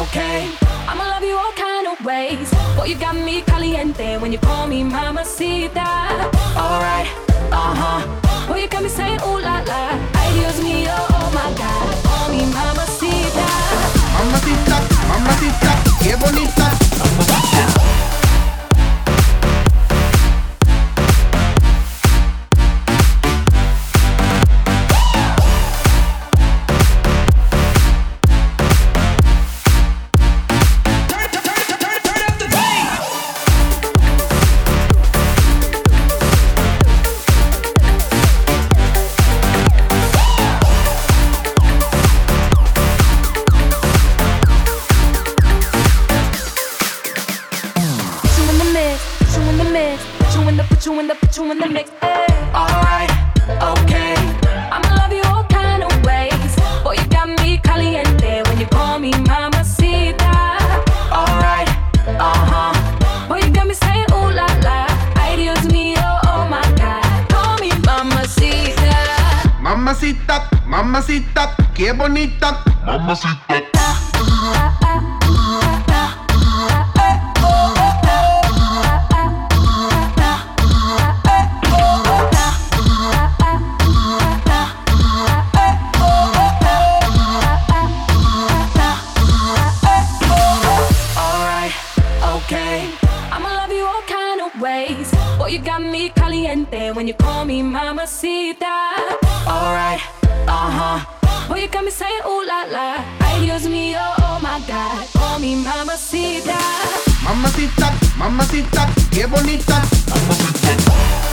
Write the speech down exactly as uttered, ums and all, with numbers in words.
okay. I'ma love you all kind of ways. Boy, you got me caliente when you call me mamacita. Alright, uh-huh. Boy, you got me saying ooh la la. Ay, Dios mío, oh my God. Call me mamacita. Mamacita, mamacita, qué bonita. Mamacita. Put you in the, put you in the mix. Hey. Alright, okay. I'ma love you all kind of ways. Boy, you got me caliente when you call me mamacita. Alright, uh-huh. Boy, you got me saying ooh la la. Ay, Dios mío, oh my God. Call me mamacita. Mamacita, mamacita, qué bonita. Mamacita. Boy, you got me caliente when you call me mamacita. Alright, uh-huh. Boy, you got me saying ooh la la. Ay, Dios mío, oh my God. Call me mamacita. Mamacita, mamacita, qué bonita. Mamacita.